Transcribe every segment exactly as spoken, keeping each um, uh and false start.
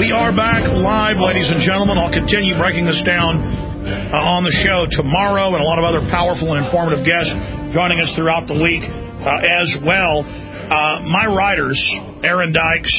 We are back live, ladies and gentlemen. I'll continue breaking this down uh, on the show tomorrow, and a lot of other powerful and informative guests joining us throughout the week uh, as well. Uh, my writers, Aaron Dykes,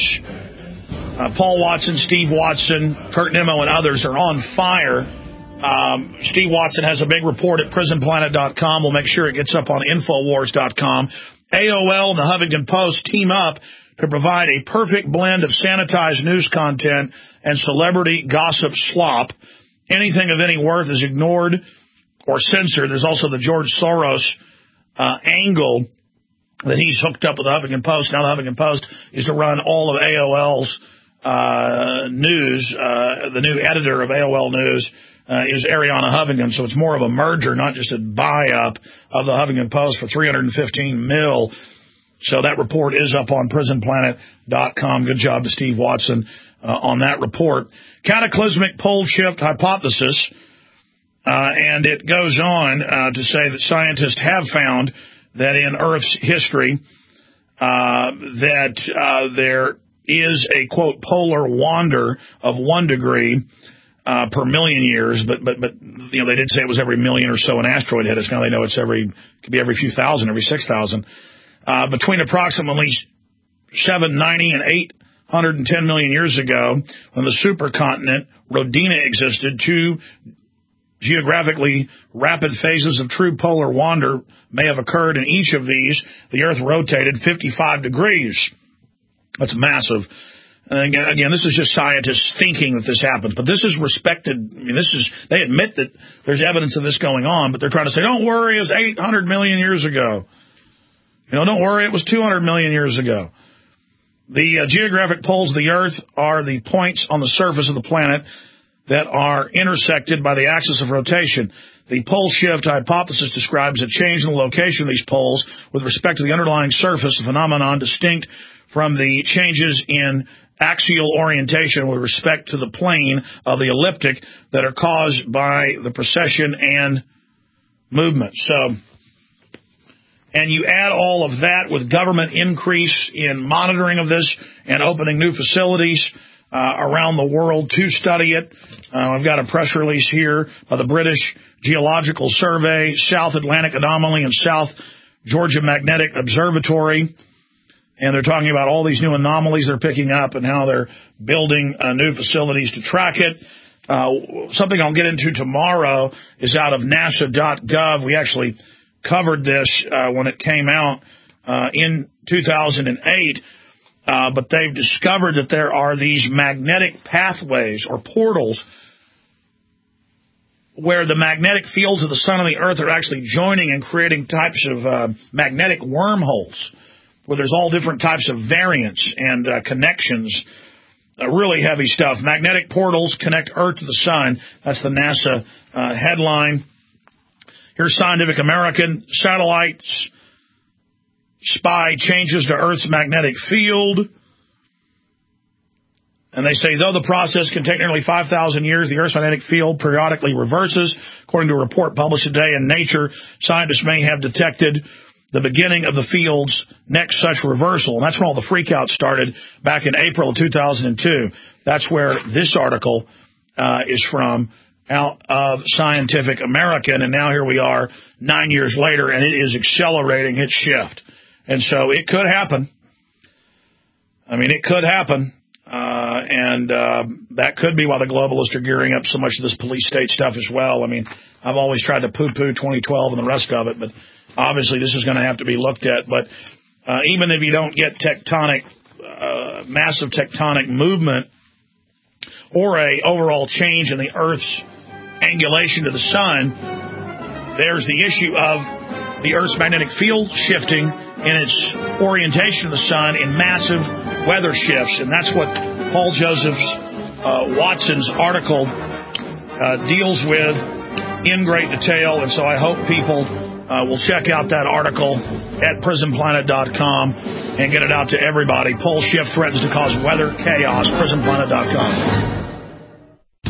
uh, Paul Watson, Steve Watson, Kurt Nimmo, and others are on fire. Um, Steve Watson has a big report at prison planet dot com. We'll make sure it gets up on infowars dot com. A O L and the Huffington Post team up to provide a perfect blend of sanitized news content and celebrity gossip slop. Anything of any worth is ignored or censored. There's also the George Soros uh, angle that he's hooked up with the Huffington Post. Now the Huffington Post is to run all of A O L's uh, news. Uh, the new editor of A O L News uh, is Ariana Huffington, so it's more of a merger, not just a buy-up of the Huffington Post for three hundred fifteen mil. So that report is up on prison planet dot com. Good job to Steve Watson uh, on that report. Cataclysmic pole shift hypothesis, uh, and it goes on uh, to say that scientists have found that in Earth's history uh, that uh, there is a, quote, polar wander of one degree uh, per million years, but, but, but, you know, they did say it was every million or so an asteroid hit us. Now they know it's every, could be every few thousand, every six thousand. Uh, between approximately seven hundred ninety and eight hundred ten million years ago, when the supercontinent Rodinia existed, two geographically rapid phases of true polar wander may have occurred. In each of these, the Earth rotated fifty-five degrees. That's massive. And again, again, this is just scientists thinking that this happens, but this is respected. I mean, this is, they admit that there's evidence of this going on, but they're trying to say, don't worry, it was eight hundred million years ago. You know, don't worry, it was two hundred million years ago. The uh, geographic poles of the Earth are the points on the surface of the planet that are intersected by the axis of rotation. The pole shift hypothesis describes a change in the location of these poles with respect to the underlying surface, a phenomenon distinct from the changes in axial orientation with respect to the plane of the ecliptic that are caused by the precession and movement. So, and you add all of that with government increase in monitoring of this and opening new facilities uh, around the world to study it. Uh, I've got a press release here by the British Geological Survey, South Atlantic Anomaly, and South Georgia Magnetic Observatory. And they're talking about all these new anomalies they're picking up and how they're building uh, new facilities to track it. Uh, something I'll get into tomorrow is out of NASA dot gov. We actually covered this uh, when it came out uh, in two thousand eight, uh, but they've discovered that there are these magnetic pathways or portals where the magnetic fields of the sun and the earth are actually joining and creating types of uh, magnetic wormholes where there's all different types of variants and uh, connections. Uh, really heavy stuff. Magnetic portals connect Earth to the sun. That's the NASA uh, headline. Here's Scientific American. Satellites spy changes to Earth's magnetic field. And they say, though the process can take nearly five thousand years, the Earth's magnetic field periodically reverses. According to a report published today in Nature, scientists may have detected the beginning of the field's next such reversal. And that's when all the freakouts started back in April of two thousand two. That's where this article uh, is from, out of Scientific American. And now here we are nine years later, and it is accelerating its shift. And so it could happen. I mean, it could happen. Uh, and uh, that could be why the globalists are gearing up so much of this police state stuff as well. I mean, I've always tried to poo-poo twenty twelve and the rest of it, but obviously this is going to have to be looked at. But uh, even if you don't get tectonic, uh, massive tectonic movement or a overall change in the Earth's angulation to the sun, there's the issue of the Earth's magnetic field shifting in its orientation to the sun in massive weather shifts. And that's what Paul Joseph uh, Watson's article uh, deals with in great detail. And so I hope people uh, will check out that article at prison planet dot com and get it out to everybody. Pole shift threatens to cause weather chaos. prison planet dot com.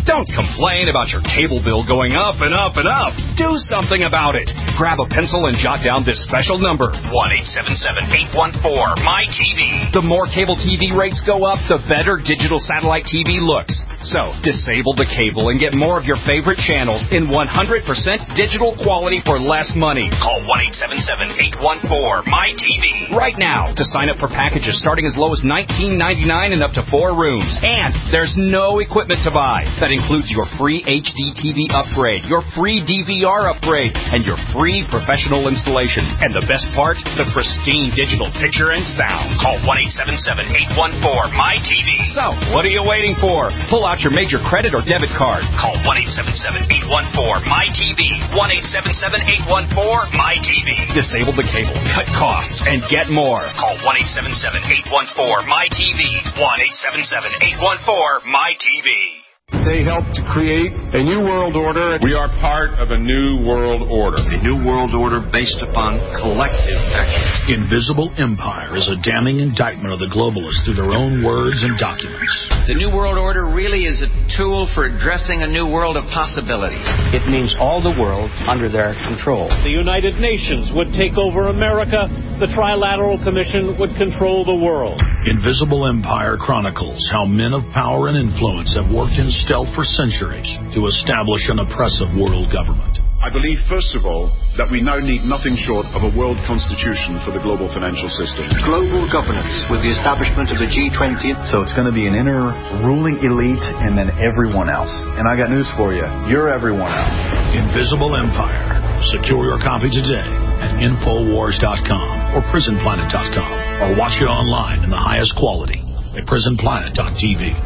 Don't complain about your cable bill going up and up and up. Do something about it. Grab a pencil and jot down this special number, one eight seven seven, eight one four, M Y T V. The more cable T V rates go up, the better digital satellite T V looks. So, disable the cable and get more of your favorite channels in one hundred percent digital quality for less money. Call one eight seven seven, eight one four, M Y T V right now to sign up for packages starting as low as nineteen ninety-nine and up to four rooms. And there's no equipment to buy. That includes your free H D T V upgrade, your free D V R upgrade, and your free professional installation. And the best part, the pristine digital picture and sound. Call one eight seven seven, eight one four, M Y T V. So, what are you waiting for? Pull out your major credit or debit card. Call one eight seven seven, eight one four, M Y T V. one eight seven seven, eight one four, M Y T V. Disable the cable, cut costs, and get more. Call one eight seven seven, eight one four, M Y T V. one eight seven seven, eight one four, M Y T V. They helped to create a new world order. We are part of a new world order. A new world order based upon collective action. Invisible Empire is a damning indictment of the globalists through their own words and documents. The new world order really is a tool for addressing a new world of possibilities. It means all the world under their control. The United Nations would take over America. The Trilateral Commission would control the world. Invisible Empire chronicles how men of power and influence have worked in stealth for centuries to establish an oppressive world government. I believe, first of all, that we now need nothing short of a world constitution for the global financial system. Global governance with the establishment of the G twenty. So it's going to be an inner ruling elite and then everyone else. And I got news for you. You're everyone else. Invisible Empire. Secure your copy today at Infowars dot com or Prison Planet dot com or watch it online in the highest quality at Prison Planet dot T V.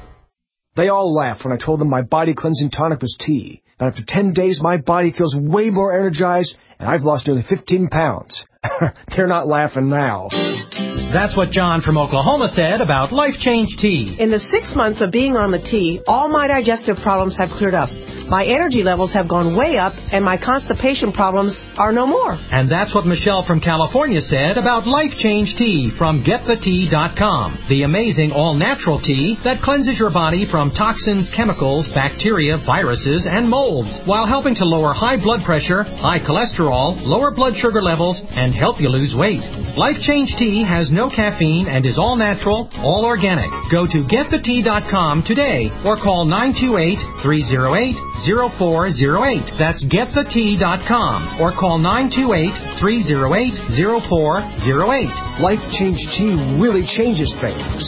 They all laughed when I told them my body cleansing tonic was tea. But after ten days, my body feels way more energized, and I've lost nearly fifteen pounds. They're not laughing now. That's what John from Oklahoma said about Life Change Tea. In the six months of being on the tea, all my digestive problems have cleared up. My energy levels have gone way up, and my constipation problems are no more. And that's what Michelle from California said about Life Change Tea from Get The Tea dot com. The amazing all-natural tea that cleanses your body from toxins, chemicals, bacteria, viruses, and molds, while helping to lower high blood pressure, high cholesterol, lower blood sugar levels, and help you lose weight. Life Change Tea has no caffeine and is all-natural, all-organic. Go to Get The Tea dot com today or call nine two eight, three oh eight, zero four zero eight. That's Get The Tea dot com or call nine two eight, three oh eight, zero four zero eight. Life Change Tea really changes things.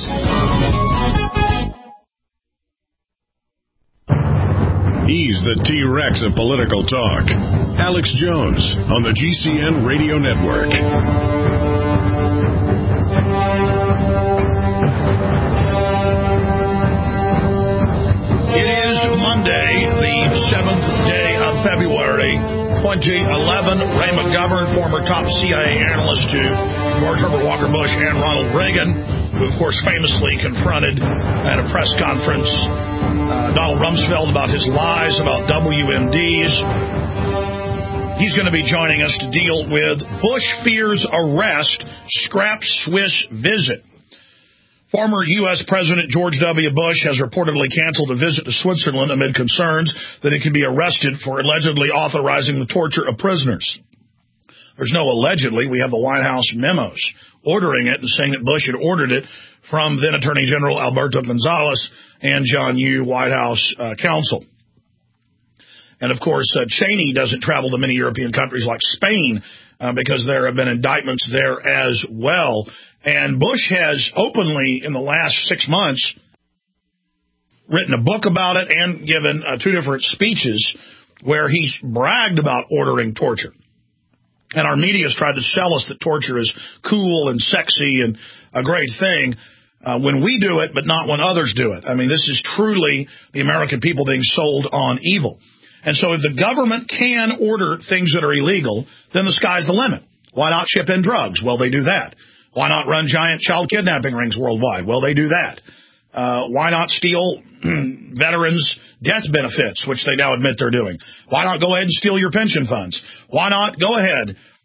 He's the T-Rex of political talk. Alex Jones on the G C N Radio Network. It is Monday, the seventh day of February, twenty eleven. Ray McGovern, former top C I A analyst to George Herbert Walker Bush and Ronald Reagan, who, of course, famously confronted at a press conference uh, Donald Rumsfeld about his lies about W M Ds. He's going to be joining us to deal with Bush fears arrest, scraps Swiss visit. Former U S President George W. Bush has reportedly canceled a visit to Switzerland amid concerns that he could be arrested for allegedly authorizing the torture of prisoners. There's no allegedly. We have the White House memos ordering it and saying that Bush had ordered it from then Attorney General Alberto Gonzales and John Yoo, White House uh, counsel. And, of course, uh, Cheney doesn't travel to many European countries like Spain uh, because there have been indictments there as well. And Bush has openly, in the last six months, written a book about it and given uh, two different speeches where he's bragged about ordering torture. And our media has tried to sell us that torture is cool and sexy and a great thing uh, when we do it, but not when others do it. I mean, this is truly the American people being sold on evil. And so if the government can order things that are illegal, then the sky's the limit. Why not ship in drugs? Well, they do that. Why not run giant child kidnapping rings worldwide? Well, they do that. Uh, why not steal veterans' death benefits, which they now admit they're doing? Why not go ahead and steal your pension funds? Why not go ahead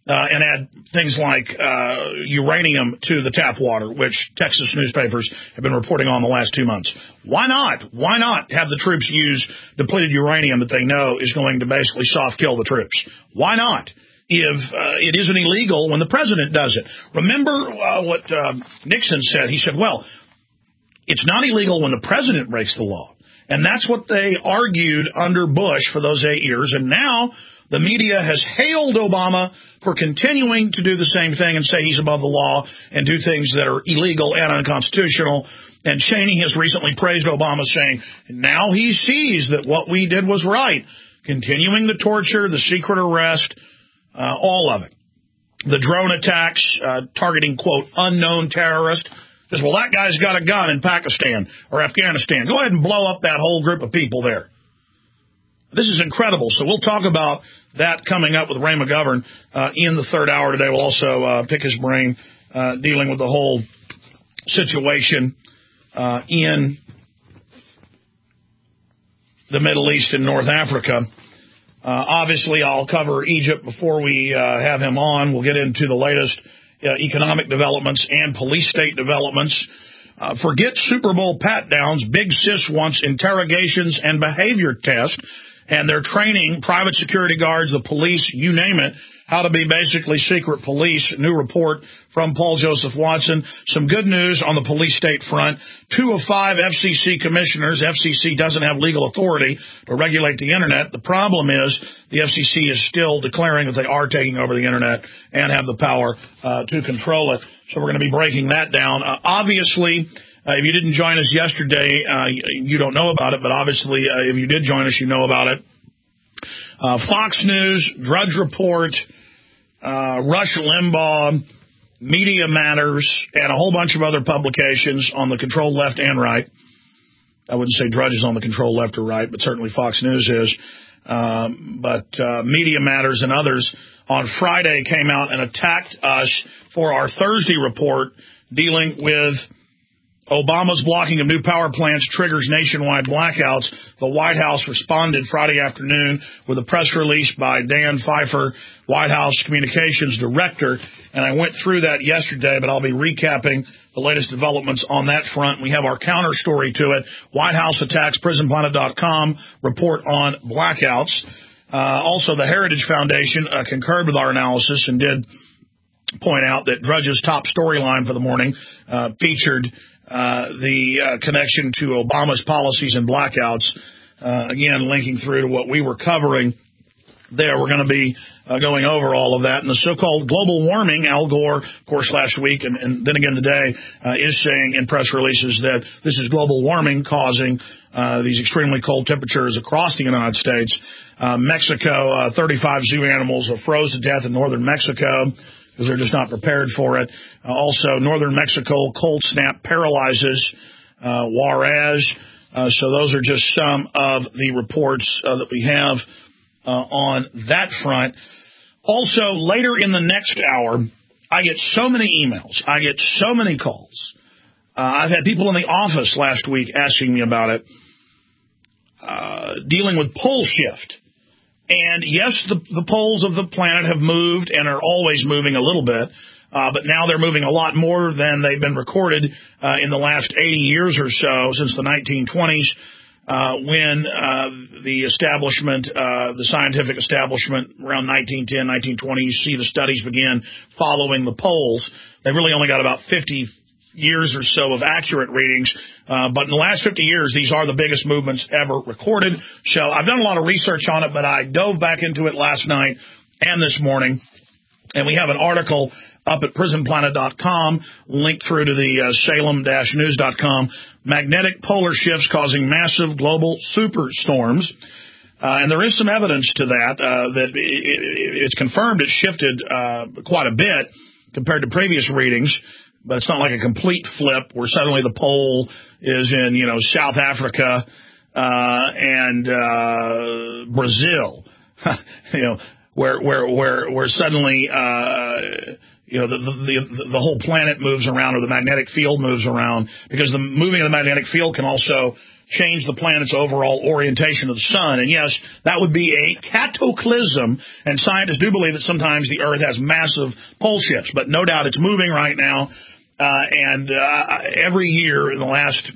uh, and add things like uh, uranium to the tap water, which Texas newspapers have been reporting on the last two months. Why not? Why not have the troops use depleted uranium that they know is going to basically soft kill the troops? Why not? If uh, it isn't illegal when the president does it. Remember uh, what uh, Nixon said? He said, well, it's not illegal when the president breaks the law. And that's what they argued under Bush for those eight years. And now the media has hailed Obama for continuing to do the same thing and say he's above the law and do things that are illegal and unconstitutional. And Cheney has recently praised Obama, saying now he sees that what we did was right. Continuing the torture, the secret arrest, uh, all of it. The drone attacks uh, targeting, quote, unknown terrorists. Says, well, that guy's got a gun in Pakistan or Afghanistan. Go ahead and blow up that whole group of people there. This is incredible. So we'll talk about that coming up with Ray McGovern uh, in the third hour today. We'll also uh, pick his brain uh, dealing with the whole situation uh, in the Middle East and North Africa. Uh, obviously, I'll cover Egypt before we uh, have him on. We'll get into the latest Uh, economic developments and police state developments. Uh, forget Super Bowl pat-downs. Big Sis wants interrogations and behavior tests, and they're training private security guards, the police, you name it, how to be basically secret police. New report from Paul Joseph Watson. Some good news on the police state front. Two of five F C C commissioners. F C C doesn't have legal authority to regulate the Internet. The problem is the F C C is still declaring that they are taking over the Internet and have the power uh, to control it. So we're going to be breaking that down. Uh, obviously, uh, if you didn't join us yesterday, uh, you don't know about it, but obviously uh, if you did join us, you know about it. Uh, Fox News, Drudge Report, uh, Rush Limbaugh, Media Matters, and a whole bunch of other publications on the controlled left and right. I wouldn't say Drudge is on the controlled left or right, but certainly Fox News is. Um, but uh, Media Matters and others on Friday came out and attacked us for our Thursday report dealing with Obama's blocking of new power plants triggers nationwide blackouts. The White House responded Friday afternoon with a press release by Dan Pfeiffer, White House Communications Director, and I went through that yesterday, but I'll be recapping the latest developments on that front. We have our counter story to it. White House attacks prison planet dot com report on blackouts. Uh, also, the Heritage Foundation uh, concurred with our analysis and did point out that Drudge's top storyline for the morning uh, featured Uh, the uh, connection to Obama's policies and blackouts, uh, again, linking through to what we were covering there. We're going to be uh, going over all of that. And the so-called global warming, Al Gore, of course, last week, and, and then again today, uh, is saying in press releases that this is global warming causing uh, these extremely cold temperatures across the United States. Uh, Mexico, uh, thirty-five zoo animals are froze to death in northern Mexico because they're just not prepared for it. Uh, also, northern Mexico, cold snap paralyzes uh, Juarez. Uh, so those are just some of the reports uh, that we have uh, on that front. Also, later in the next hour, I get so many emails. I get so many calls. Uh, I've had people in the office last week asking me about it, uh, dealing with pole shift. And yes, the, the poles of the planet have moved and are always moving a little bit, uh, but now they're moving a lot more than they've been recorded uh, in the last eighty years or so, since the nineteen twenties, uh, when uh, the establishment, uh, the scientific establishment around nineteen ten, nineteen twenty, you see the studies begin following the poles. They've really only got about fifty years or so of accurate readings, uh, but in the last fifty years, these are the biggest movements ever recorded. So I've done a lot of research on it, but I dove back into it last night and this morning, and we have an article up at prison planet dot com, linked through to the uh, salem dash news dot com, magnetic polar shifts causing massive global superstorms. Uh, and there is some evidence to that, uh, that it, it, it's confirmed it shifted uh, quite a bit compared to previous readings. But it's not like a complete flip where suddenly the pole is in, you know, South Africa uh, and uh, Brazil, you know, where where where where suddenly uh, you know the, the the whole planet moves around or the magnetic field moves around, because the moving of the magnetic field can also change the planet's overall orientation of the sun. And yes, that would be a cataclysm, and scientists do believe that sometimes the Earth has massive pole shifts, but no doubt it's moving right now, uh, and uh, every year in the last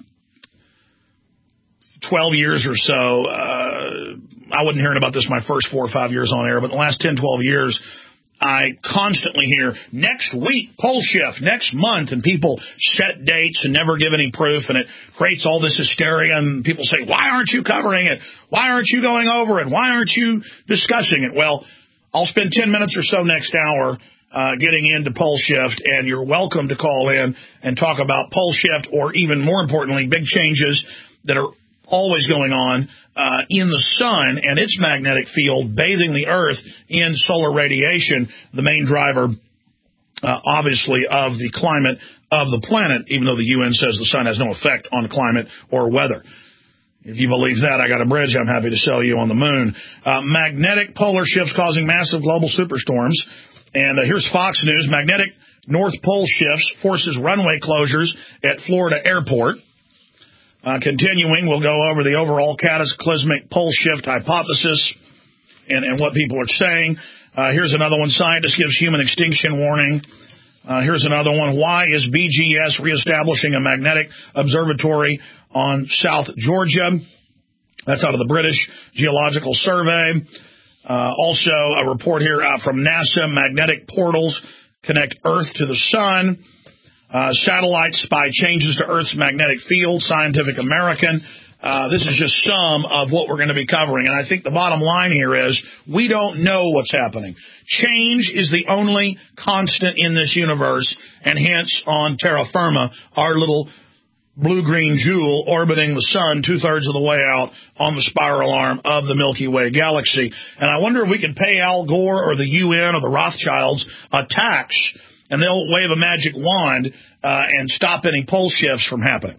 twelve years or so, uh, I wasn't hearing about this my first four or five years on air, but in the last ten, twelve years, I constantly hear, next week, pole shift, next month, and people set dates and never give any proof, and it creates all this hysteria, and people say, why aren't you covering it? Why aren't you going over it? Why aren't you discussing it? Well, I'll spend ten minutes or so next hour uh, getting into pole shift, and you're welcome to call in and talk about pole shift, or even more importantly, big changes that are always going on uh, in the sun and its magnetic field bathing the Earth in solar radiation, the main driver, uh, obviously, of the climate of the planet, even though the U N says the sun has no effect on climate or weather. If you believe that, I got a bridge I'm happy to sell you on the moon. Uh, magnetic polar shifts causing massive global superstorms. And uh, here's Fox News. Magnetic North Pole shifts forces runway closures at Florida airport. Uh, continuing, we'll go over the overall cataclysmic pole shift hypothesis and, and what people are saying. Uh, here's another one. Scientist gives human extinction warning. Uh, here's another one. Why is B G S reestablishing a magnetic observatory on South Georgia? That's out of the British Geological Survey. Uh, also, a report here uh, from NASA. Magnetic portals connect Earth to the sun. Uh, satellites spy changes to Earth's magnetic field, Scientific American. Uh, this is just some of what we're going to be covering. And I think the bottom line here is we don't know what's happening. Change is the only constant in this universe, and hence on terra firma, our little blue-green jewel orbiting the sun two-thirds of the way out on the spiral arm of the Milky Way galaxy. And I wonder if we could pay Al Gore or the U N or the Rothschilds a tax, and they'll wave a magic wand uh, and stop any pole shifts from happening,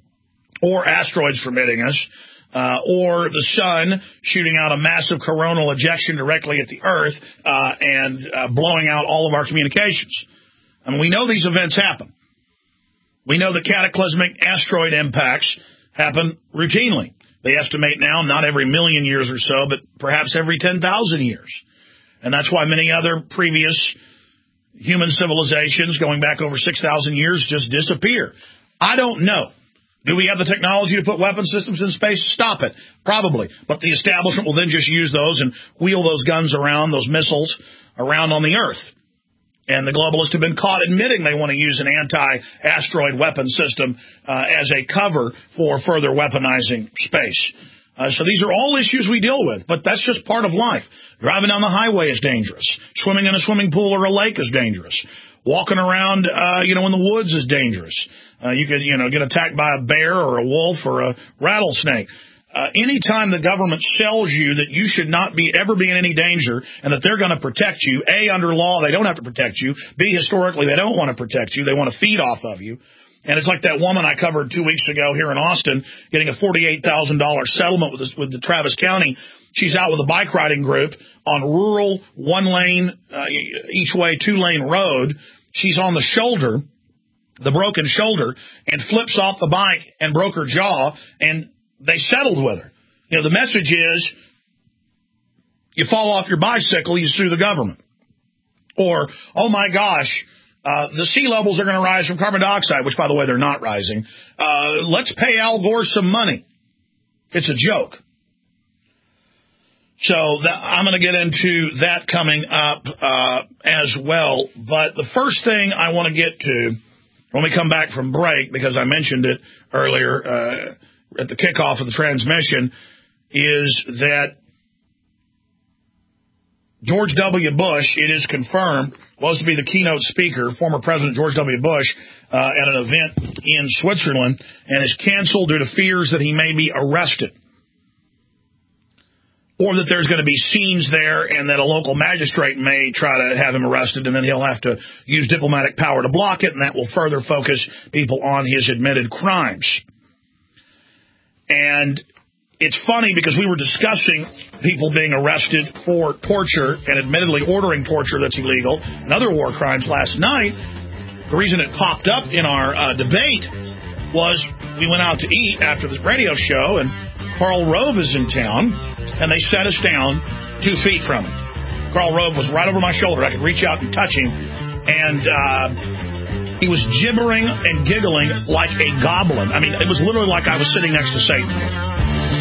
or asteroids from hitting us, uh, or the sun shooting out a massive coronal ejection directly at the Earth uh, and uh, blowing out all of our communications. I mean, we know these events happen. We know the cataclysmic asteroid impacts happen routinely. They estimate now not every million years or so, but perhaps every ten thousand years. And that's why many other previous human civilizations going back over six thousand years just disappear. I don't know. Do we have the technology to put weapon systems in space? Stop it. Probably. But the establishment will then just use those and wheel those guns around, those missiles around on the Earth. And the globalists have been caught admitting they want to use an anti-asteroid weapon system uh, as a cover for further weaponizing space. Uh, so these are all issues we deal with, but that's just part of life. Driving down the highway is dangerous. Swimming in a swimming pool or a lake is dangerous. Walking around, uh, you know, in the woods is dangerous. Uh, you could, you know, get attacked by a bear or a wolf or a rattlesnake. Uh, anytime the government sells you that you should not be ever be in any danger and that they're going to protect you, A, under law, they don't have to protect you. B, historically, they don't want to protect you. They want to feed off of you. And it's like that woman I covered two weeks ago here in Austin getting a forty-eight thousand dollars settlement with, this, with the Travis County. She's out with a bike riding group on rural one-lane, uh, each-way, two-lane road. She's on the shoulder, the broken shoulder, and flips off the bike and broke her jaw, and they settled with her. You know, the message is, you fall off your bicycle, you sue the government. Or, oh my gosh, uh, the sea levels are going to rise from carbon dioxide, which, by the way, they're not rising. Uh, let's pay Al Gore some money. It's a joke. So that, I'm going to get into that coming up uh, as well. But the first thing I want to get to when we come back from break, because I mentioned it earlier uh, at the kickoff of the transmission, is that George W. Bush, it is confirmed, was to be the keynote speaker, former President George W. Bush, uh, at an event in Switzerland, and is canceled due to fears that he may be arrested, or that there's going to be scenes there and that a local magistrate may try to have him arrested, and then he'll have to use diplomatic power to block it, and that will further focus people on his admitted crimes. And it's funny because we were discussing people being arrested for torture and admittedly ordering torture that's illegal and other war crimes last night. The reason it popped up in our uh, debate was we went out to eat after the radio show, and Karl Rove is in town, and they set us down two feet from him. Karl Rove was right over my shoulder. I could reach out and touch him, and uh, he was gibbering and giggling like a goblin. I mean, it was literally like I was sitting next to Satan.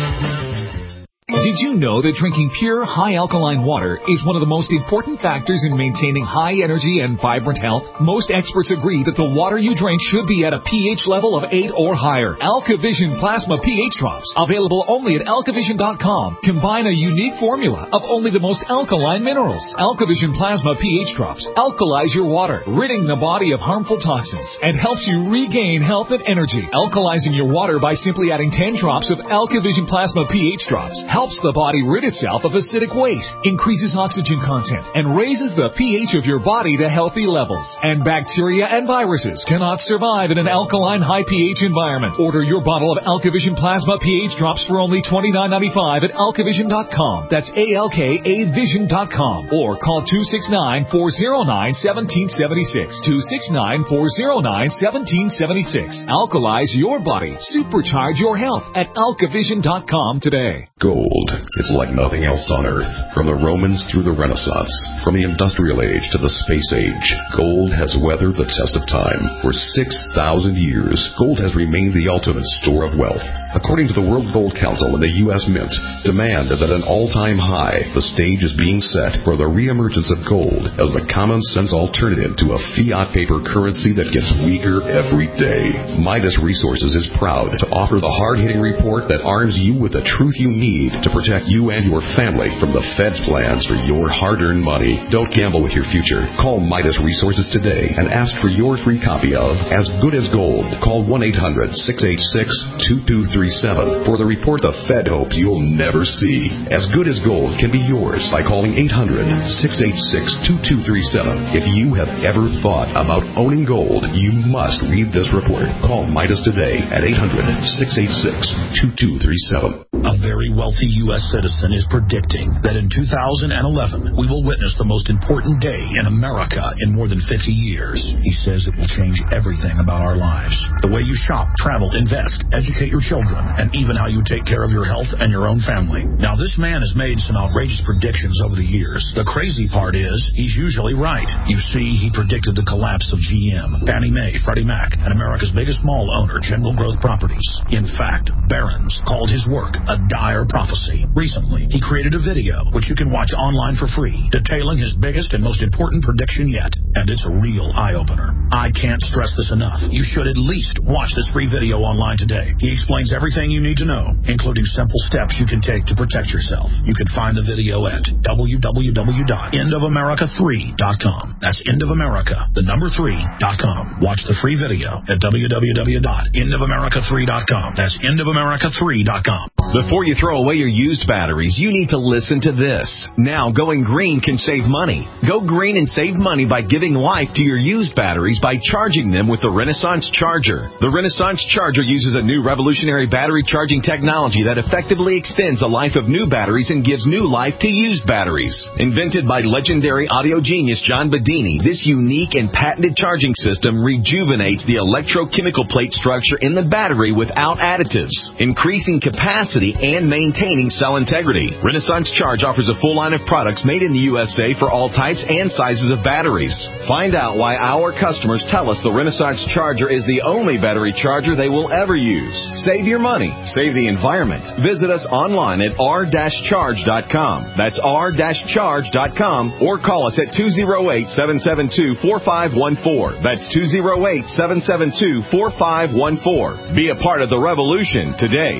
Did you know that drinking pure, high-alkaline water is one of the most important factors in maintaining high energy and vibrant health? Most experts agree that the water you drink should be at a pH level of eight or higher. AlkaVision Plasma pH Drops, available only at alkavision dot com, combine a unique formula of only the most alkaline minerals. AlkaVision Plasma pH Drops alkalize your water, ridding the body of harmful toxins, and helps you regain health and energy. Alkalizing your water by simply adding ten drops of AlkaVision Plasma pH Drops helps the body rid itself of acidic waste, increases oxygen content, and raises the pH of your body to healthy levels. And bacteria and viruses cannot survive in an alkaline high pH environment. Order your bottle of AlkaVision Plasma pH Drops for only twenty-nine ninety-five at alkavision dot com. That's A L K A vision dot com. Or call two six nine, four oh nine, one seven seven six. two six nine, four oh nine, one seven seven six. Alkalize your body. Supercharge your health at alkavision dot com today. Gold. It's like nothing else on Earth. From the Romans through the Renaissance, from the Industrial Age to the Space Age, gold has weathered the test of time. For six thousand years, gold has remained the ultimate store of wealth. According to the World Gold Council and the U S Mint, demand is at an all-time high. The stage is being set for the reemergence of gold as the common-sense alternative to a fiat paper currency that gets weaker every day. Midas Resources is proud to offer the hard-hitting report that arms you with the truth you need to protect you and your family from the Fed's plans for your hard-earned money. Don't gamble with your future. Call Midas Resources today and ask for your free copy of As Good as Gold. Call one eight hundred, six eight six, two two three seven for the report the Fed hopes you'll never see. As Good as Gold can be yours by calling eight hundred, six eight six, two two three seven. If you have ever thought about owning gold, you must read this report. Call Midas today at eight hundred, six eight six, two two three seven. A very wealthy U S citizen is predicting that in two thousand eleven, we will witness the most important day in America in more than fifty years. He says it will change everything about our lives. The way you shop, travel, invest, educate your children, and even how you take care of your health and your own family. Now, this man has made some outrageous predictions over the years. The crazy part is, he's usually right. You see, he predicted the collapse of G M, Fannie Mae, Freddie Mac, and America's biggest mall owner, General Growth Properties. In fact, Barron's called his work a dire prophecy. Recently, he created a video, which you can watch online for free, detailing his biggest and most important prediction yet. And it's a real eye-opener. I can't stress this enough. You should at least watch this free video online today. He explains everything you need to know, including simple steps you can take to protect yourself. You can find the video at w w w dot end of america three dot com. That's end of america, the number three dot com. Watch the free video at w w w dot end of america three dot com. That's end of america three dot com. Before you throw away your used batteries, you need to listen to this. Now, going green can save money. Go green and save money by giving life to your used batteries by charging them with the Renaissance Charger. The Renaissance Charger uses a new revolutionary battery charging technology that effectively extends the life of new batteries and gives new life to used batteries. Invented by legendary audio genius John Bedini, this unique and patented charging system rejuvenates the electrochemical plate structure in the battery without additives, increasing capacity and maintaining cell integrity. Renaissance Charge offers a full line of products made in the U S A for all types and sizes of batteries. Find out why our customers tell us the Renaissance Charger is the only battery charger they will ever use. Save your money. Save the environment. Visit us online at r dash charge dot com. That's r dash charge dot com, or call us at two oh eight, seven seven two, four five one four. That's two oh eight, seven seven two, four five one four. Be a part of the revolution today.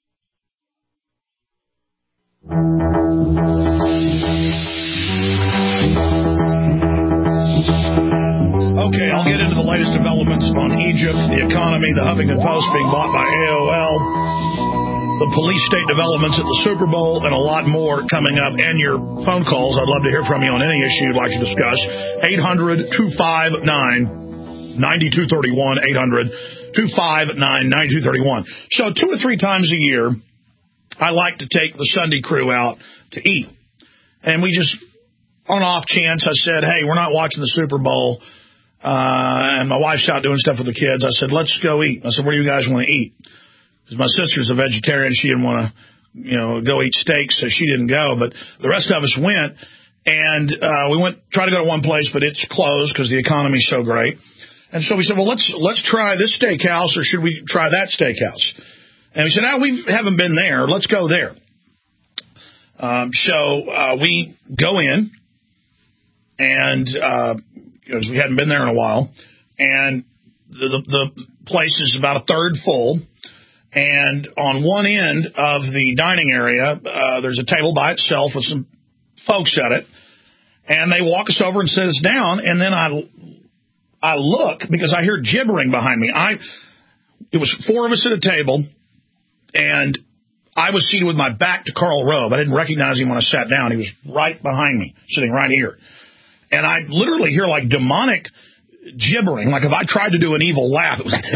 Okay, I'll get into the latest developments on Egypt, the economy, the Huffington Post being bought by A O L, the police state developments at the Super Bowl, and a lot more coming up. And your phone calls. I'd love to hear from you on any issue you'd like to discuss. eight hundred, two five nine, nine two three one, eight hundred, two five nine, nine two three one. So two or three times a year, I like to take the Sunday crew out to eat. And we just, on off chance, I said, hey, we're not watching the Super Bowl. Uh, and my wife's out doing stuff with the kids. I said, let's go eat. I said, where do you guys want to eat? Because my sister's a vegetarian. She didn't want to, you know, go eat steak, so she didn't go. But the rest of us went, and uh, we went, tried to go to one place, but it's closed because the economy's so great. And so we said, well, let's let's try this steakhouse, or should we try that steakhouse? And we said, no, we haven't been there. Let's go there. Um, so uh, we go in, and uh, because we hadn't been there in a while, and the, the, the place is about a third full. And on one end of the dining area, uh, there's a table by itself with some folks at it. And they walk us over and sit us down. And then I, I look because I hear gibbering behind me. I, it was four of us at a table, and I was seated with my back to Karl Rove. I didn't recognize him when I sat down. He was right behind me, sitting right here. And I literally hear like demonic gibbering, like if I tried to do an evil laugh, it was like,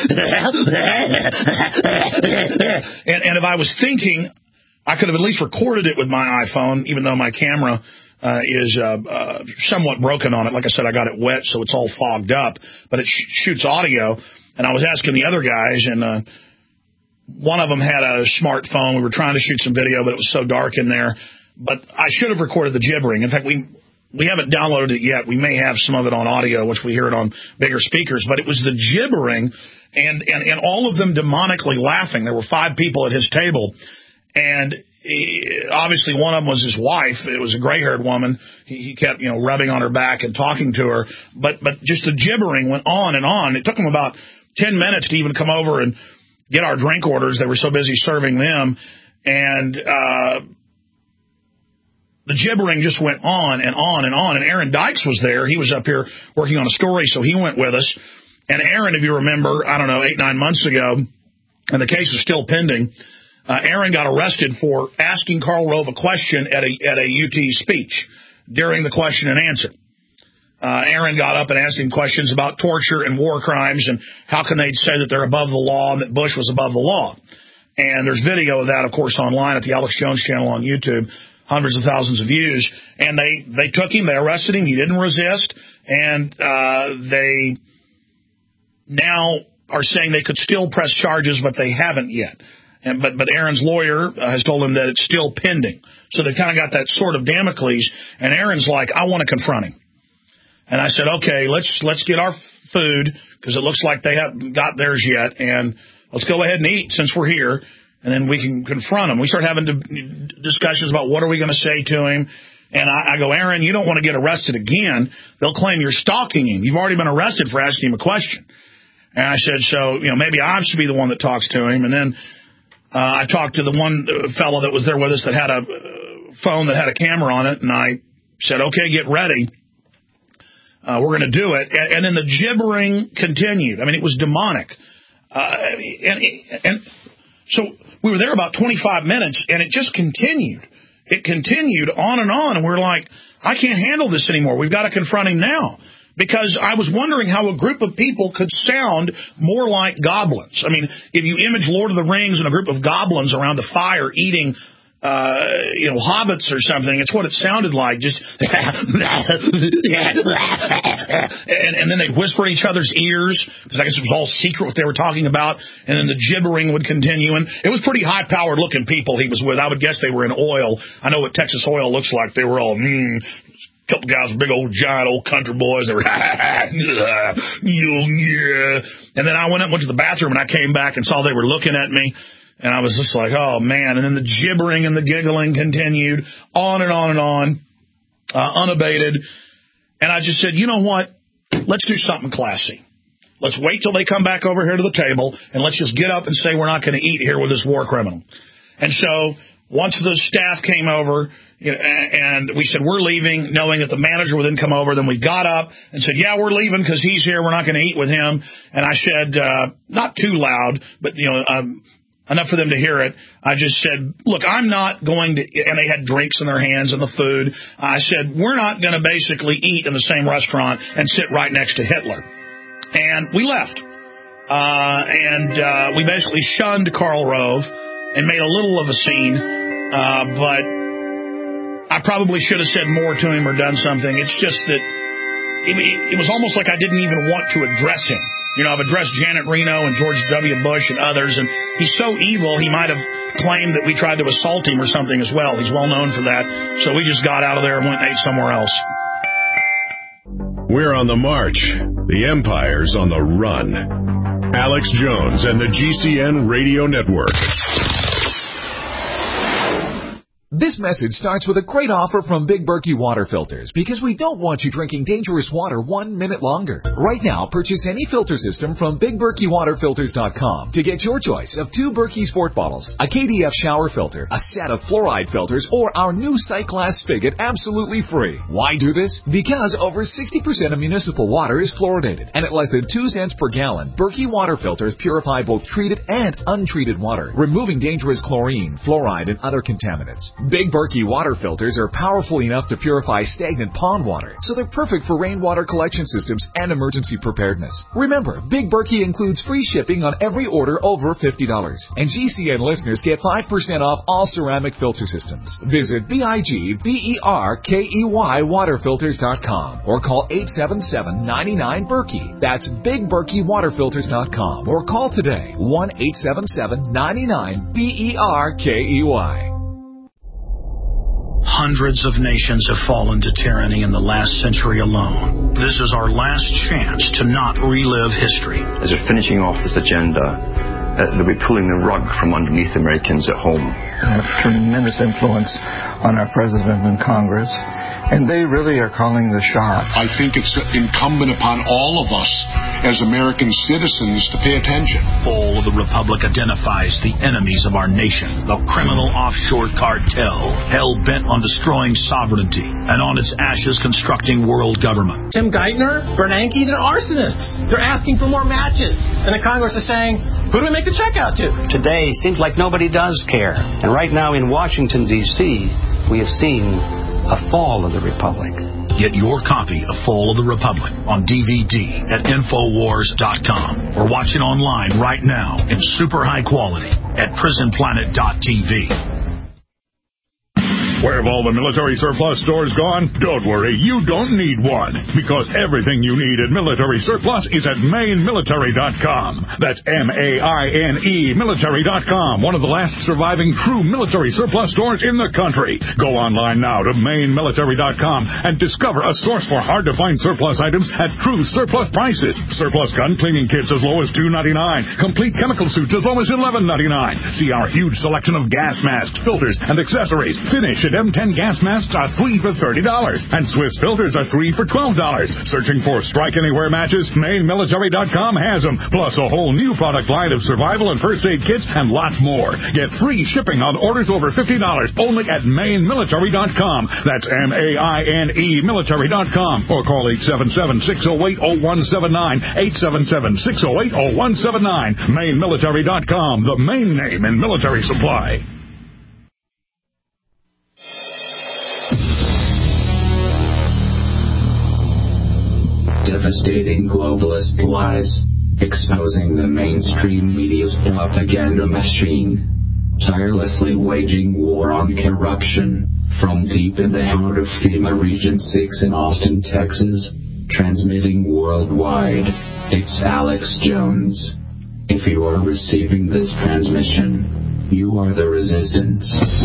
and, and if I was thinking, I could have at least recorded it with my iPhone, even though my camera uh, is uh, uh, somewhat broken on it. Like I said, I got it wet, so it's all fogged up, but it sh shoots audio. And I was asking the other guys, and uh, one of them had a smartphone. We were trying to shoot some video, but it was so dark in there. But I should have recorded the gibbering. In fact, we... We haven't downloaded it yet. We may have some of it on audio, which we hear it on bigger speakers. But it was the gibbering, and, and, and all of them demonically laughing. There were five people at his table, and he, obviously one of them was his wife. It was a gray-haired woman. He, he kept, you know, rubbing on her back and talking to her. But but just the gibbering went on and on. It took them about ten minutes to even come over and get our drink orders. They were so busy serving them. And uh the gibbering just went on and on and on. And Aaron Dykes was there. He was up here working on a story, so he went with us. And Aaron, if you remember, I don't know, eight, nine months ago, and the case is still pending, uh, Aaron got arrested for asking Karl Rove a question at a, at a U T speech during the question and answer. Uh, Aaron got up and asked him questions about torture and war crimes and how can they say that they're above the law and that Bush was above the law. And there's video of that, of course, online at the Alex Jones channel on YouTube. Hundreds of thousands of views, and they, they took him, they arrested him, he didn't resist, and uh, they now are saying they could still press charges, but they haven't yet. And, but, but Aaron's lawyer uh, has told him that it's still pending. So they've kind of got that sword of Damocles, and Aaron's like, I want to confront him. And I said, okay, let's let's get our food, because it looks like they haven't got theirs yet, and let's go ahead and eat since we're here. And then we can confront him. We start having discussions about what are we going to say to him. And I, I go, Aaron, you don't want to get arrested again. They'll claim you're stalking him. You've already been arrested for asking him a question. And I said, so, you know, maybe I should be the one that talks to him. And then uh, I talked to the one fellow that was there with us that had a phone that had a camera on it. And I said, okay, get ready. Uh, we're going to do it. And, and then the gibbering continued. I mean, it was demonic. Uh, and, and so we were there about twenty-five minutes, and it just continued. It continued on and on, and we're like, I can't handle this anymore. We've got to confront him now. Because I was wondering how a group of people could sound more like goblins. I mean, if you image Lord of the Rings and a group of goblins around a fire eating Uh, you know, hobbits or something. It's what it sounded like. Just and, and then they'd whisper in each other's ears, because I guess it was all secret what they were talking about. And then the gibbering would continue. And it was pretty high-powered looking people he was with. I would guess they were in oil. I know what Texas oil looks like. They were all, mm, a couple guys, big old giant old country boys. They were, yeah. And then I went up, went to the bathroom, and I came back and saw they were looking at me. And I was just like, oh, man. And then the gibbering and the giggling continued on and on and on, uh, unabated. And I just said, you know what? Let's do something classy. Let's wait till they come back over here to the table, and let's just get up and say we're not going to eat here with this war criminal. And so once the staff came over, you know, and we said we're leaving, knowing that the manager would then come over, then we got up and said, yeah, we're leaving because he's here. We're not going to eat with him. And I said, uh, not too loud, but, you know, um, enough for them to hear it. I just said, look, I'm not going to, and they had drinks in their hands and the food. I said, we're not going to basically eat in the same restaurant and sit right next to Hitler. And we left. Uh, and uh, we basically shunned Karl Rove and made a little of a scene. Uh, but I probably should have said more to him or done something. It's just that it, it was almost like I didn't even want to address him. You know, I've addressed Janet Reno and George W. Bush and others, and he's so evil, he might have claimed that we tried to assault him or something as well. He's well known for that. So we just got out of there and went and ate somewhere else. We're on the march. The empire's on the run. Alex Jones and the G C N Radio Network. This message starts with a great offer from Big Berkey Water Filters, because we don't want you drinking dangerous water one minute longer. Right now, purchase any filter system from Big Berkey Water Filters dot com to get your choice of two Berkey Sport bottles, a K D F shower filter, a set of fluoride filters, or our new sight glass spigot absolutely free. Why do this? Because over sixty percent of municipal water is fluoridated, and at less than two cents per gallon, Berkey Water Filters purify both treated and untreated water, removing dangerous chlorine, fluoride, and other contaminants. Big Berkey water filters are powerful enough to purify stagnant pond water, so they're perfect for rainwater collection systems and emergency preparedness. Remember, Big Berkey includes free shipping on every order over fifty dollars, and G C N listeners get five percent off all ceramic filter systems. Visit B I G B E R K E Y water filters dot com or call eight seven seven, nine nine, Berkey. That's Big Berkey water filters dot com or call today, one eight seven seven, nine nine, B E R K E Y. Hundreds of nations have fallen to tyranny in the last century alone. This is our last chance to not relive history. As we're finishing off this agenda, uh, they'll be pulling the rug from underneath Americans at home. Have tremendous influence on our president and Congress, and they really are calling the shots. I think it's incumbent upon all of us as American citizens to pay attention. Fall of the Republic identifies the enemies of our nation, the criminal offshore cartel, hell-bent on destroying sovereignty, and on its ashes constructing world government. Tim Geithner, Bernanke, they're arsonists. They're asking for more matches. And the Congress is saying, who do we make the check out to? Today seems like nobody does care. And right now in Washington, D C, we have seen a fall of the Republic. Get your copy of Fall of the Republic on D V D at Infowars dot com or watch it online right now in super high quality at Prison Planet dot T V. Where have all the military surplus stores gone? Don't worry, you don't need one, because everything you need at Military Surplus is at Maine Military dot com. That's M A I N E Military dot com, one of the last surviving true military surplus stores in the country. Go online now to Maine Military dot com and discover a source for hard-to-find surplus items at true surplus prices. Surplus gun cleaning kits as low as two ninety-nine. Complete chemical suits as low as eleven ninety-nine. See our huge selection of gas masks, filters, and accessories. Finish at M ten gas masks are three for thirty dollars, and Swiss filters are three for twelve dollars. Searching for Strike Anywhere matches? Maine Military dot com has them, plus a whole new product line of survival and first aid kits and lots more. Get free shipping on orders over fifty dollars only at Maine Military dot com. That's M A I N E Military dot com, or call eight seven seven, six oh eight, oh one seven nine, eight seven seven, six oh eight, oh one seven nine. Maine Military dot com, the main name in military supply. Devastating globalist lies, exposing the mainstream media's propaganda machine, tirelessly waging war on corruption, from deep in the heart of FEMA Region six in Austin, Texas, transmitting worldwide, it's Alex Jones. If you are receiving this transmission, you are the resistance.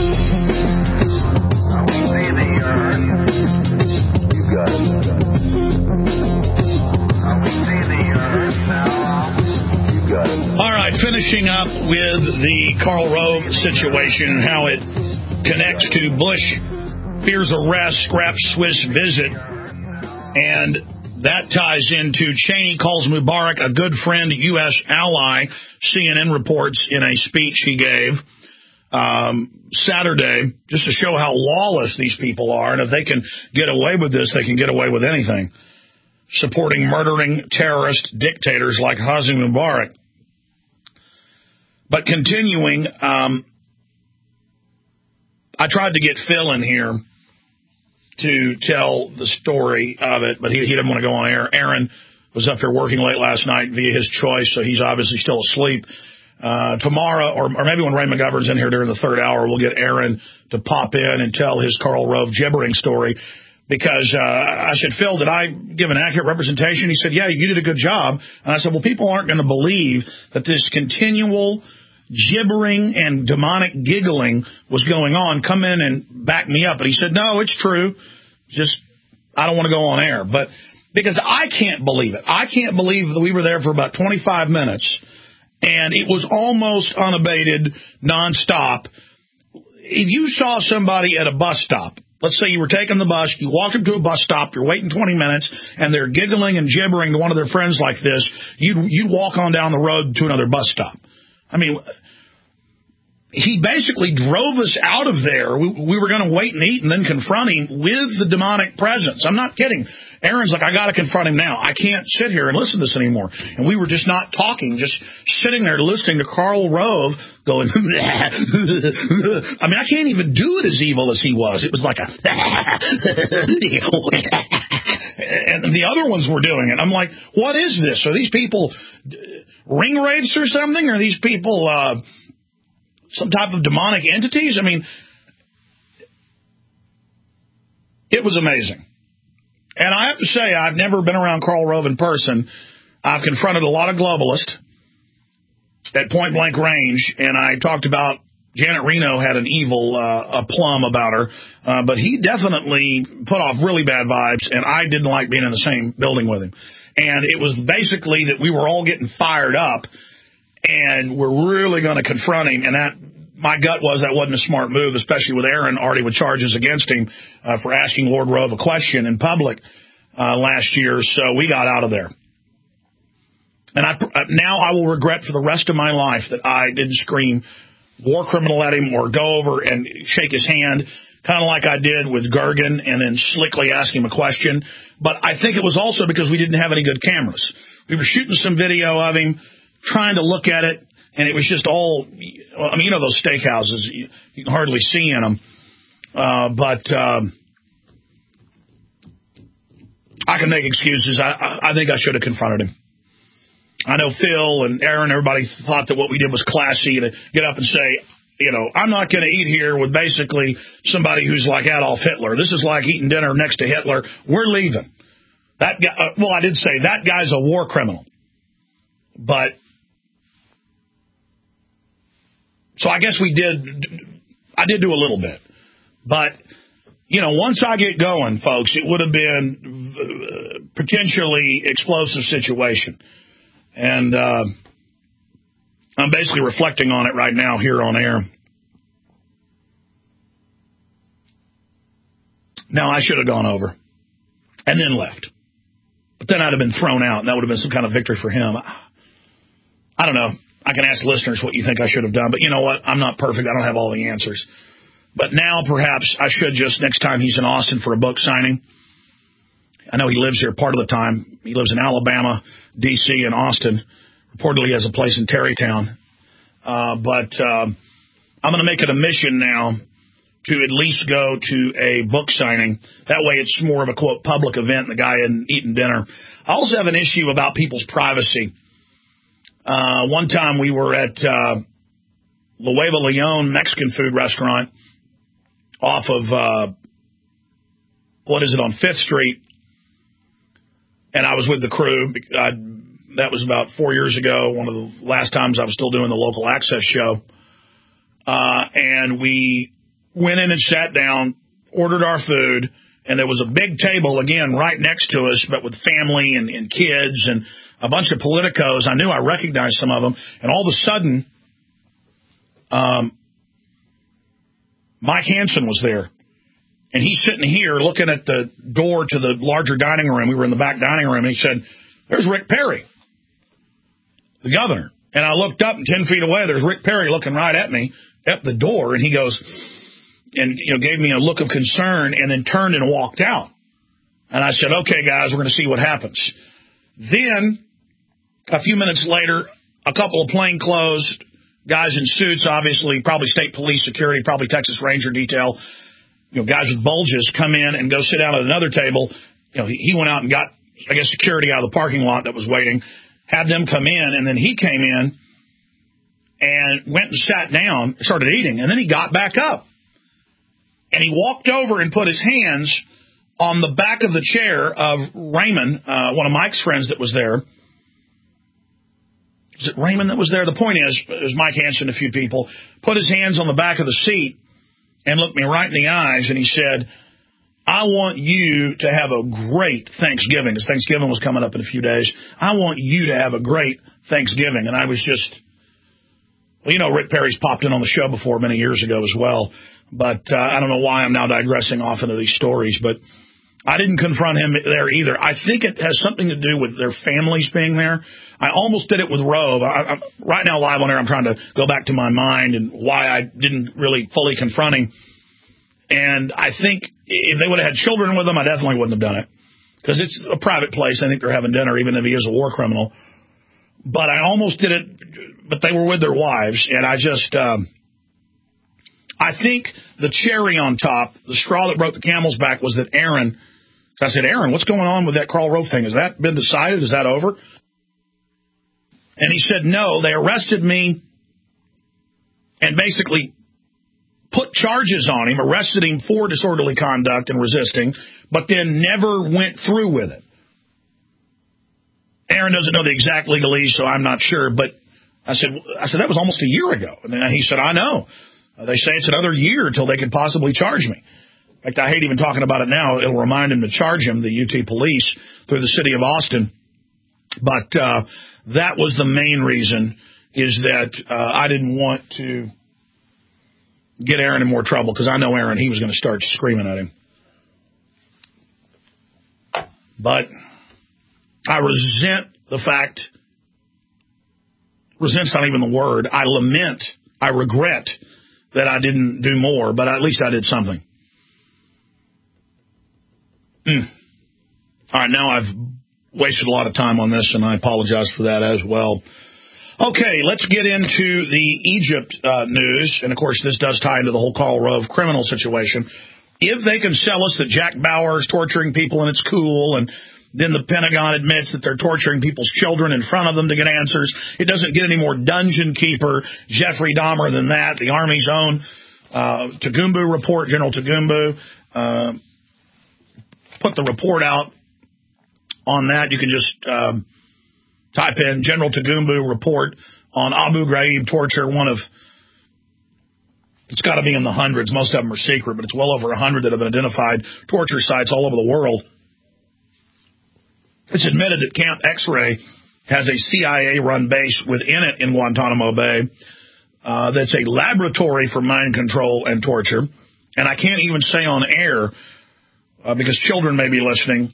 You got it. All right, finishing up with the Karl Rove situation and how it connects to Bush fears arrest, scraps Swiss visit, and that ties into Cheney calls Mubarak a good friend, U S ally, C N N reports in a speech he gave um, Saturday, just to show how lawless these people are, and if they can get away with this, they can get away with anything. Supporting murdering terrorist dictators like Hosni Mubarak. But continuing, um, I tried to get Phil in here to tell the story of it, but he, he didn't want to go on air. Aaron was up here working late last night via his choice, so he's obviously still asleep. Uh, tomorrow, or, or maybe when Ray McGovern's in here during the third hour, we'll get Aaron to pop in and tell his Karl Rove gibbering story. Because uh, I said, Phil, did I give an accurate representation? He said, yeah, you did a good job. And I said, well, people aren't going to believe that this continual gibbering and demonic giggling was going on. Come in and back me up. And he said, no, it's true. Just, I don't want to go on air. But because I can't believe it. I can't believe that we were there for about twenty-five minutes, and it was almost unabated, nonstop. If you saw somebody at a bus stop, let's say you were taking the bus, you walked up to a bus stop, you're waiting twenty minutes, and they're giggling and gibbering to one of their friends like this, you'd, you'd walk on down the road to another bus stop. I mean, he basically drove us out of there. We, we were going to wait and eat and then confront him with the demonic presence. I'm not kidding. Aaron's like, I got to confront him now. I can't sit here and listen to this anymore. And we were just not talking, just sitting there listening to Karl Rove going, I mean, I can't even do it as evil as he was. It was like a, and the other ones were doing it. I'm like, what is this? Are these people ring wraiths or something? Are these people uh, some type of demonic entities? I mean, it was amazing. And I have to say, I've never been around Karl Rove in person. I've confronted a lot of globalists at point-blank range, and I talked about Janet Reno had an evil uh, a plum about her, uh, but he definitely put off really bad vibes, and I didn't like being in the same building with him. And it was basically that we were all getting fired up, and we're really going to confront him, and that my gut was that wasn't a smart move, especially with Aaron already with charges against him uh, for asking Lord Rove a question in public uh, last year, so we got out of there. And I, now I will regret for the rest of my life that I didn't scream war criminal at him or go over and shake his hand, kind of like I did with Gergen, and then slickly ask him a question. But I think it was also because we didn't have any good cameras. We were shooting some video of him, trying to look at it, and it was just all, I mean, you know those steakhouses, you, you can hardly see in them. Uh, but um, I can make excuses. I, I, I think I should have confronted him. I know Phil and Aaron, everybody thought that what we did was classy to get up and say, you know, I'm not going to eat here with basically somebody who's like Adolf Hitler. This is like eating dinner next to Hitler. We're leaving. That guy, uh, well, I did say that guy's a war criminal. But, so I guess we did, I did do a little bit. But, you know, once I get going, folks, it would have been uh, potentially explosive situation. And uh, I'm basically reflecting on it right now here on air. Now, I should have gone over and then left. But then I'd have been thrown out, and that would have been some kind of victory for him. I don't know. I can ask listeners what you think I should have done. But you know what? I'm not perfect. I don't have all the answers. But now, perhaps, I should just, next time he's in Austin for a book signing. I know he lives here part of the time. He lives in Alabama, D C, and Austin. Reportedly has a place in Tarrytown. Uh, but uh, I'm going to make it a mission now to at least go to a book signing. That way it's more of a, quote, public event, the guy in eating dinner. I also have an issue about people's privacy. Uh, one time we were at uh, Nuevo Leon Mexican food restaurant off of, uh, what is it, on Fifth Street. And I was with the crew. I, that was about four years ago, one of the last times I was still doing the local access show. Uh, and we went in and sat down, ordered our food, and there was a big table, again, right next to us, but with family and, and kids and a bunch of politicos. I knew I recognized some of them. And all of a sudden, um, Mike Hansen was there. And he's sitting here looking at the door to the larger dining room. We were in the back dining room, and he said, there's Rick Perry, the governor. And I looked up, and ten feet away, there's Rick Perry looking right at me at the door. And he goes, and you know, gave me a look of concern, and then turned and walked out. And I said, okay, guys, we're going to see what happens. Then, a few minutes later, a couple of plainclothes guys in suits, obviously, probably state police security, probably Texas Ranger detail, you know, guys with bulges come in and go sit down at another table. You know, he, he went out and got, I guess, security out of the parking lot that was waiting, had them come in, and then he came in and went and sat down, started eating, and then he got back up. And he walked over and put his hands on the back of the chair of Raymond, uh, one of Mike's friends that was there. Is it Raymond that was there? The point is, it was Mike Hansen and a few people, put his hands on the back of the seat and looked me right in the eyes, and he said, I want you to have a great Thanksgiving, because Thanksgiving was coming up in a few days. I want you to have a great Thanksgiving. And I was just, well, you know, Rick Perry's popped in on the show before many years ago as well. But uh, I don't know why I'm now digressing off into these stories. But I didn't confront him there either. I think it has something to do with their families being there. I almost did it with Rove. I, I, right now, live on air, I'm trying to go back to my mind and why I didn't really fully confront him. And I think if they would have had children with them, I definitely wouldn't have done it. Because it's a private place. I think they're having dinner, even if he is a war criminal. But I almost did it, but they were with their wives. And I just, um, I think the cherry on top, the straw that broke the camel's back, was that Aaron, I said, Aaron, what's going on with that Karl Rove thing? Has that been decided? Is that over? And he said, no, they arrested me and basically put charges on him, arrested him for disorderly conduct and resisting, but then never went through with it. Aaron doesn't know the exact legalese, so I'm not sure. But I said, I said that was almost a year ago. And he said, I know. Uh, they say it's another year until they could possibly charge me. In fact, I hate even talking about it now. It'll remind him to charge him, the U T police, through the city of Austin. But uh, that was the main reason, is that uh, I didn't want to get Aaron in more trouble, because I know Aaron, he was going to start screaming at him. But I resent the fact, resent's not even the word, I lament, I regret that I didn't do more, but at least I did something. Mm. All right, now I've wasted a lot of time on this, and I apologize for that as well. Okay, let's get into the Egypt uh, news. And, of course, this does tie into the whole Karl Rove criminal situation. If they can sell us that Jack Bauer is torturing people and it's cool, and then the Pentagon admits that they're torturing people's children in front of them to get answers, it doesn't get any more Dungeon Keeper, Jeffrey Dahmer than that. The Army's own uh, Tagumbu report, General Tagumbu, uh, put the report out on that. You can just Um, type in General Tagumbu report on Abu Ghraib torture, one of, it's got to be in the hundreds. Most of them are secret, but it's well over a hundred that have been identified torture sites all over the world. It's admitted that Camp X-Ray has a C I A-run base within it in Guantanamo Bay uh, that's a laboratory for mind control and torture. And I can't even say on air, uh, because children may be listening,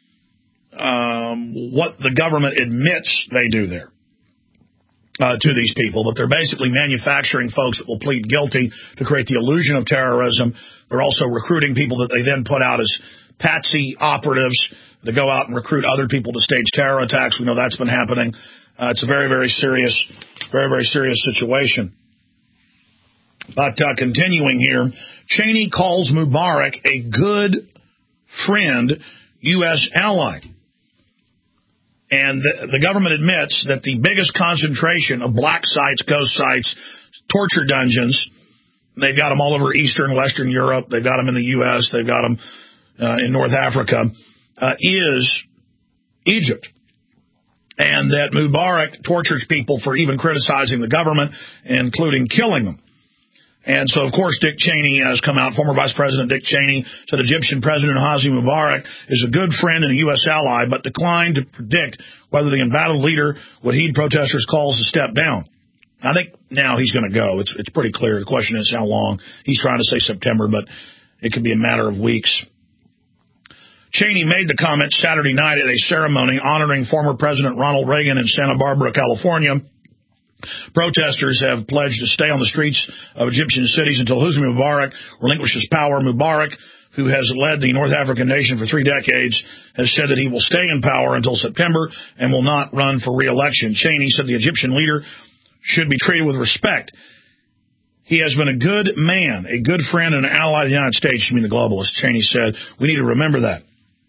Um, what the government admits they do there uh, to these people. But they're basically manufacturing folks that will plead guilty to create the illusion of terrorism. They're also recruiting people that they then put out as patsy operatives to go out and recruit other people to stage terror attacks. We know that's been happening. Uh, it's a very, very serious, very, very serious situation. But uh, continuing here, Cheney calls Mubarak a good friend, U S ally. And the, the government admits that the biggest concentration of black sites, ghost sites, torture dungeons, they've got them all over Eastern, Western Europe, they've got them in the U S, they've got them uh, in North Africa, uh, is Egypt. And that Mubarak tortures people for even criticizing the government, including killing them. And so, of course, Dick Cheney has come out. Former Vice President Dick Cheney said Egyptian President Hosni Mubarak is a good friend and a U S ally, but declined to predict whether the embattled leader would heed protesters' calls to step down. I think now he's going to go. It's, it's pretty clear. The question is how long. He's trying to say September, but it could be a matter of weeks. Cheney made the comment Saturday night at a ceremony honoring former President Ronald Reagan in Santa Barbara, California. Protesters have pledged to stay on the streets of Egyptian cities until Hosni Mubarak relinquishes power. Mubarak, who has led the North African nation for three decades, has said that he will stay in power until September and will not run for re-election. Cheney said the Egyptian leader should be treated with respect. He has been a good man, a good friend, and an ally of the United States. You mean the globalists, Cheney said. We need to remember that.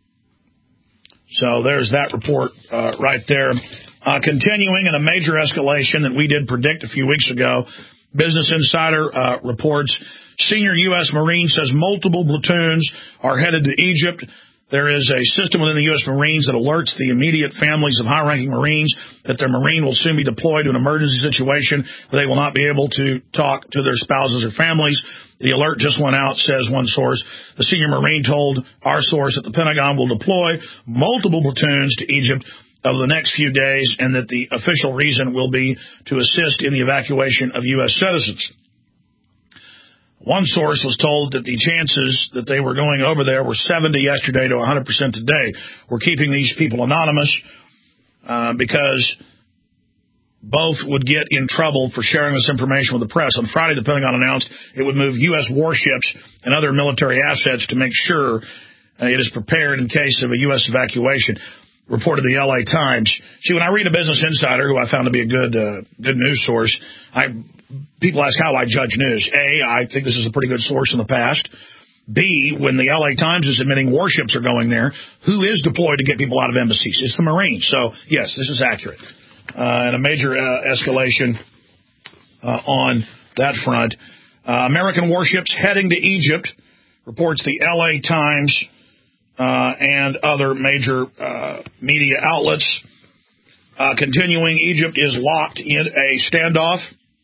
So there's that report uh, right there. Uh, continuing in a major escalation that we did predict a few weeks ago, Business Insider uh, reports senior U S Marine says multiple platoons are headed to Egypt There is a system within the U S Marines that alerts the immediate families of high-ranking Marines that their Marine will soon be deployed to an emergency situation where they will not be able to talk to their spouses or families. The alert just went out, says one source. The senior Marine told our source that the Pentagon will deploy multiple platoons to Egypt over the next few days, and that the official reason will be to assist in the evacuation of U S citizens. One source was told that the chances that they were going over there were seventy yesterday to one hundred percent today. We're keeping these people anonymous uh, because both would get in trouble for sharing this information with the press. On Friday, the Pentagon announced it would move U S warships and other military assets to make sure uh, it is prepared in case of a U S evacuation, reported the L A Times. See, when I read a Business Insider, who I found to be a good uh, good news source, I people ask how I judge news. A, I think this is a pretty good source in the past. B, when the L A Times is admitting warships are going there, who is deployed to get people out of embassies? It's the Marines. So, yes, this is accurate. Uh, and a major uh, escalation uh, on that front. Uh, American warships heading to Egypt, reports the L A Times uh, and other major uh, media outlets. Uh, continuing, Egypt is locked in a standoff.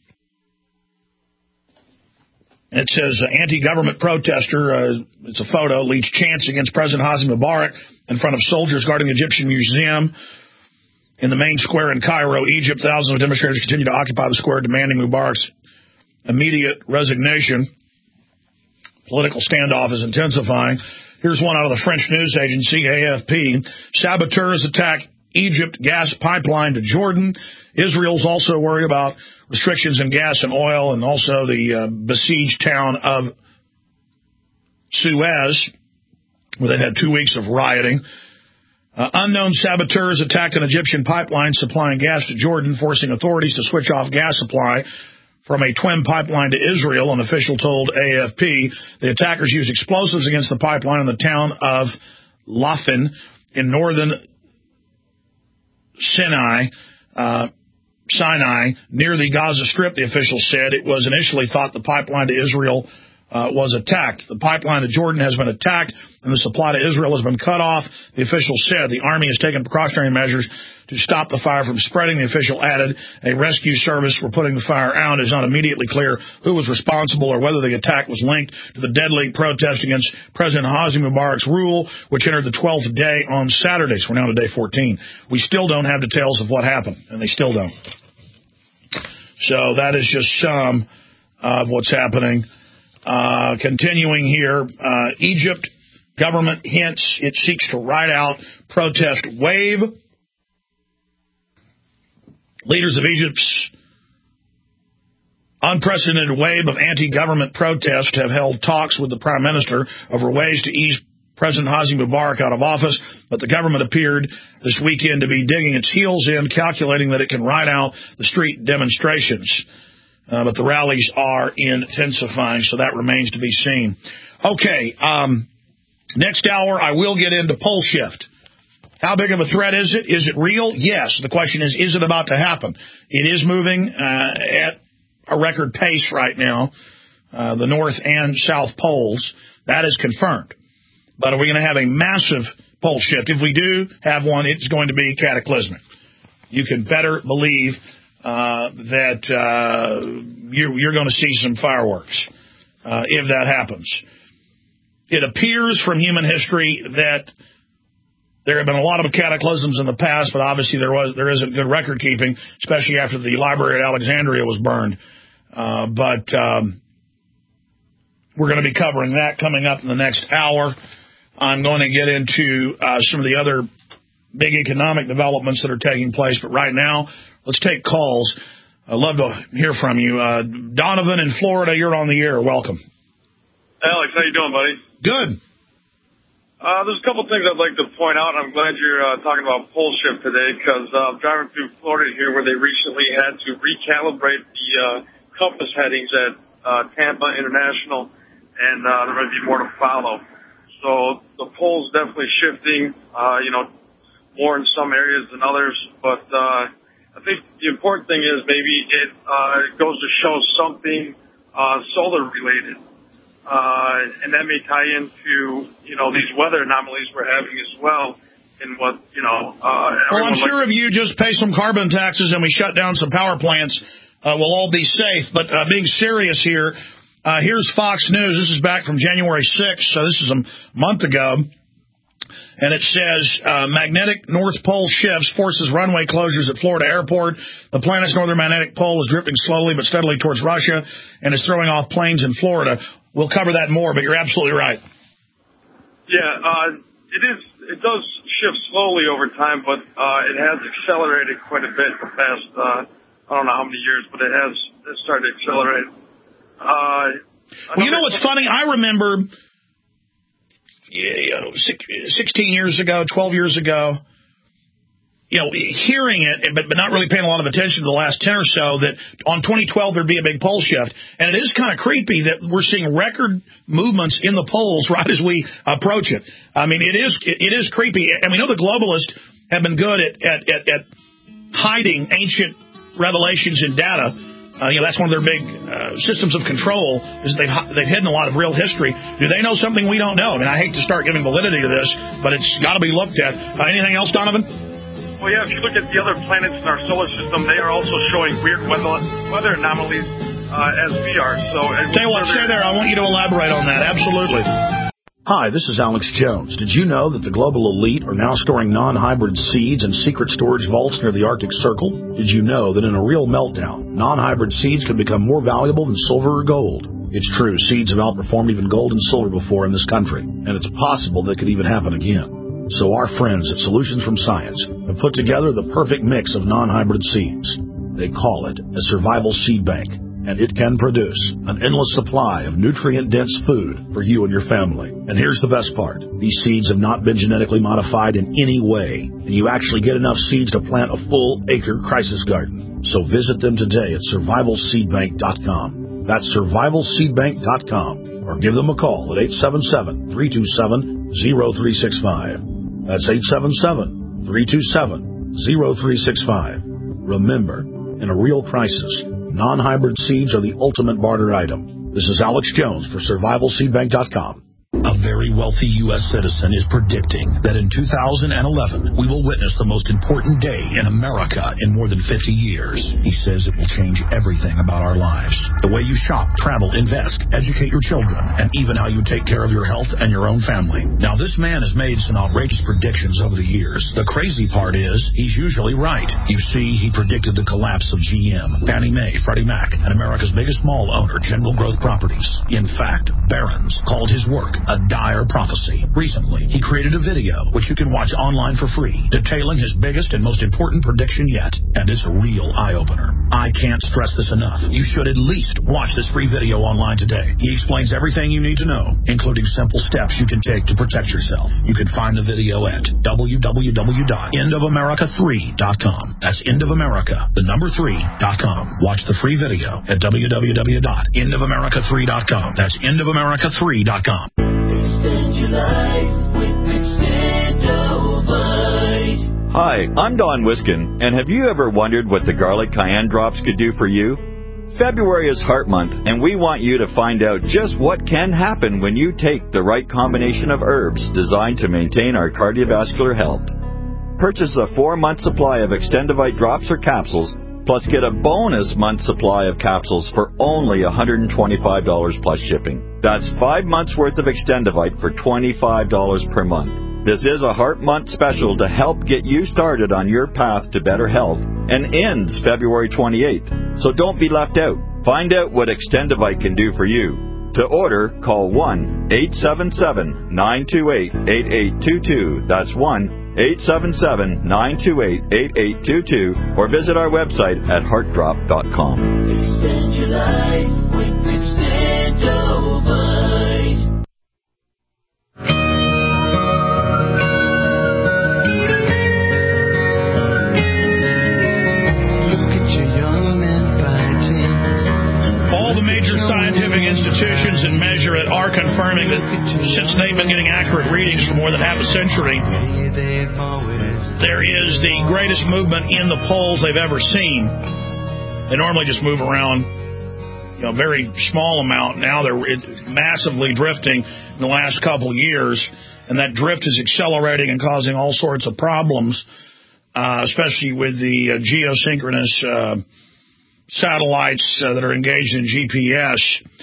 It says uh, anti-government protester, uh, it's a photo, leads chants against President Hosni Mubarak in front of soldiers guarding the Egyptian Museum. In the main square in Cairo, Egypt, thousands of demonstrators continue to occupy the square, demanding Mubarak's immediate resignation. Political standoff is intensifying. Here's one out of the French news agency, A F P. Saboteurs attack Egypt gas pipeline to Jordan. Israel's also worried about restrictions in gas and oil, and also the uh, besieged town of Suez, where they had two weeks of rioting. Uh, unknown saboteurs attacked an Egyptian pipeline supplying gas to Jordan, forcing authorities to switch off gas supply from a twin pipeline to Israel, an official told A F P. The attackers used explosives against the pipeline in the town of Lafin in northern Sinai, uh, Sinai, near the Gaza Strip, the officials said. It was initially thought the pipeline to Israel uh, was attacked. The pipeline to Jordan has been attacked, and the supply to Israel has been cut off, the official said. The Army has taken precautionary measures to stop the fire from spreading, the official added. A rescue service for putting the fire out. It is not immediately clear who was responsible or whether the attack was linked to the deadly protest against President Hosni Mubarak's rule, which entered the twelfth day on Saturday. So we're now to day fourteen. We still don't have details of what happened, and they still don't. So that is just some of what's happening. Uh, continuing here, uh, Egypt government hints it seeks to ride out protest wave. Leaders of Egypt's unprecedented wave of anti-government protest have held talks with the prime minister over ways to ease President Hosni Mubarak out of office, but the government appeared this weekend to be digging its heels in, calculating that it can ride out the street demonstrations. Uh, but the rallies are intensifying, so that remains to be seen. Okay, um, next hour I will get into pole shift. How big of a threat is it? Is it real? Yes. The question is, is it about to happen? It is moving uh, at a record pace right now, uh, the North and South poles. That is confirmed. But are we going to have a massive pole shift? If we do have one, it's going to be cataclysmic. You can better believe uh, that uh, you're, you're going to see some fireworks uh, if that happens. It appears from human history that there have been a lot of cataclysms in the past, but obviously there was there isn't good record keeping, especially after the library at Alexandria was burned. Uh, but um, we're going to be covering that coming up in the next hour. I'm going to get into uh, some of the other big economic developments that are taking place. But right now, let's take calls. I'd love to hear from you. Uh, Donovan in Florida, you're on the air. Welcome. Alex, how you doing, buddy? Good. Uh, there's a couple things I'd like to point out. I'm glad you're uh, talking about pole shift today because uh, I'm driving through Florida here where they recently had to recalibrate the uh, compass headings at uh, Tampa International, and uh, there might be more to follow. So the pole's definitely shifting, uh, you know, more in some areas than others. But uh, I think the important thing is maybe it uh, goes to show something uh, solar related. Uh, and that may tie into, you know, these weather anomalies we're having as well. And what, you know, uh, well, I'm sure if you just pay some carbon taxes and we shut down some power plants, uh, we'll all be safe. But uh, being serious here, uh, here's Fox News. This is back from January sixth, so this is a month ago. And it says, uh, magnetic North Pole shifts forces runway closures at Florida Airport. The planet's northern magnetic pole is drifting slowly but steadily towards Russia and is throwing off planes in Florida. We'll cover that more, but you're absolutely right. Yeah, uh, it is. It does shift slowly over time, but uh, it has accelerated quite a bit the past, uh, I don't know how many years, but it has it started to accelerate. Uh, well, you know what's funny? I remember you know, sixteen years ago, twelve years ago, you know, hearing it, but, but not really paying a lot of attention to the last ten or so, that on twenty twelve there'd be a big pole shift. And it is kind of creepy that we're seeing record movements in the polls right as we approach it. I mean, it is it, it is creepy. And we know the globalists have been good at, at, at, at hiding ancient revelations in data. Uh, you know, that's one of their big uh, systems of control, is they've, they've hidden a lot of real history. Do they know something we don't know? I mean, I hate to start giving validity to this, but it's got to be looked at. Uh, anything else, Donovan? Well, yeah, if you look at the other planets in our solar system, they are also showing weird weather, weather anomalies uh, as we are. So, tell you what, stay there. I want you to elaborate on that. Absolutely. Hi, this is Alex Jones. Did you know that the global elite are now storing non-hybrid seeds in secret storage vaults near the Arctic Circle? Did you know that in a real meltdown, non-hybrid seeds can become more valuable than silver or gold? It's true, seeds have outperformed even gold and silver before in this country, and it's possible that could even happen again. So our friends at Solutions from Science have put together the perfect mix of non-hybrid seeds. They call it a survival seed bank, and it can produce an endless supply of nutrient-dense food for you and your family. And here's the best part. These seeds have not been genetically modified in any way, and you actually get enough seeds to plant a full acre crisis garden. So visit them today at survival seed bank dot com. That's survival seed bank dot com, or give them a call at eight seven seven, three two seven, zero three six five. That's eight seven seven, three two seven, zero three six five. Remember, in a real crisis, non-hybrid seeds are the ultimate barter item. This is Alex Jones for survival seed bank dot com. A very wealthy U S citizen is predicting that in two thousand eleven, we will witness the most important day in America in more than fifty years. He says it will change everything about our lives. The way you shop, travel, invest, educate your children, and even how you take care of your health and your own family. Now, this man has made some outrageous predictions over the years. The crazy part is, he's usually right. You see, he predicted the collapse of G M, Fannie Mae, Freddie Mac, and America's biggest mall owner, General Growth Properties. In fact, Barron's called his work a dire prophecy. Recently, he created a video, which you can watch online for free, detailing his biggest and most important prediction yet. And it's a real eye-opener. I can't stress this enough. You should at least watch this free video online today. He explains everything you need to know, including simple steps you can take to protect yourself. You can find the video at w w w dot end of america three dot com. That's end of america, the number three dot com. Watch the free video at w w w dot end of america three dot com. That's end of america three dot com. Extend your life with Extendovite. Hi, I'm Don Wiskin, and have you ever wondered what the garlic cayenne drops could do for you? February is Heart Month, and we want you to find out just what can happen when you take the right combination of herbs designed to maintain our cardiovascular health. Purchase a four-month supply of Extendovite drops or capsules, plus get a bonus month supply of capsules for only one hundred twenty-five dollars plus shipping. That's five months worth of Extendovite for twenty-five dollars per month. This is a Heart Month special to help get you started on your path to better health and ends February twenty-eighth. So don't be left out. Find out what Extendovite can do for you. To order, call one eight seven seven, nine two eight, eight eight two two. That's one eight seven seven, nine two eight, eight eight two two, or visit our website at heart drop dot com. Extend your life with Extendovite. All the major scientific institutions and measure it are confirming that since they've been getting accurate readings for more than half a century, there is the greatest movement in the polls they've ever seen. They normally just move around, you know, very small amount. Now they're massively drifting in the last couple of years, and that drift is accelerating and causing all sorts of problems, uh, especially with the uh, geosynchronous uh, satellites uh, that are engaged in G P S.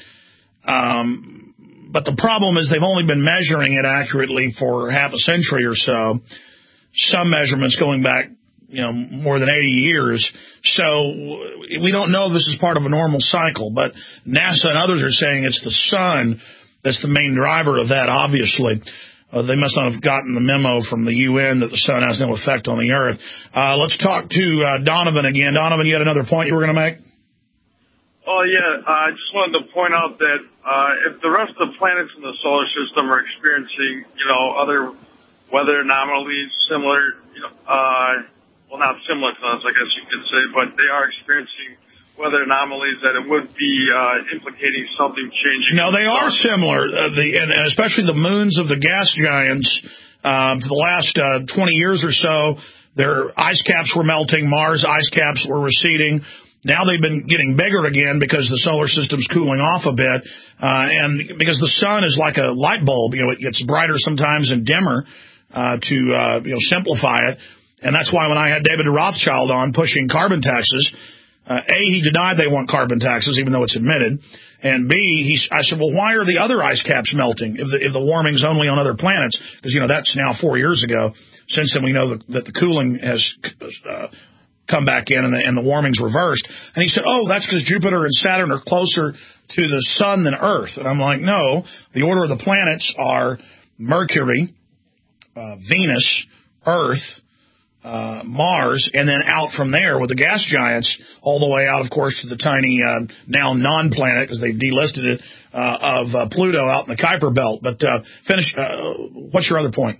Um, but the problem is they've only been measuring it accurately for half a century or so. Some measurements going back, you know, more than eighty years. So we don't know if this is part of a normal cycle, but NASA and others are saying it's the sun that's the main driver of that, obviously. Uh, they must not have gotten the memo from the U N that the sun has no effect on the Earth. Uh, let's talk to uh, Donovan again. Donovan, you had another point you were going to make? Oh, yeah. I just wanted to point out that uh, if the rest of the planets in the solar system are experiencing, you know, other weather anomalies similar, you know, uh, well, not similar to us, I guess you could say, but they are experiencing weather anomalies, that it would be uh, implicating something changing. No, they are similar, uh, the, and especially the moons of the gas giants. Uh, for the last uh, twenty years or so, their ice caps were melting. Mars ice caps were receding. Now they've been getting bigger again because the solar system's cooling off a bit, uh, and because the sun is like a light bulb. You know, it gets brighter sometimes and dimmer uh, to uh, you know simplify it. And that's why when I had David Rothschild on pushing carbon taxes, uh, A, he denied they want carbon taxes, even though it's admitted. And B, he, I said, well, why are the other ice caps melting if the, if the warming's only on other planets? Because, you know, that's now four years ago. Since then, we know that, that the cooling has uh, come back in and the, and the warming's reversed. And he said, oh, that's because Jupiter and Saturn are closer to the sun than Earth. And I'm like, no, the order of the planets are Mercury, uh, Venus, Earth, Uh, Mars, and then out from there with the gas giants all the way out, of course, to the tiny, uh, now non-planet, because they've delisted it, uh, of uh, Pluto out in the Kuiper Belt. But uh, finish. Uh, what's your other point?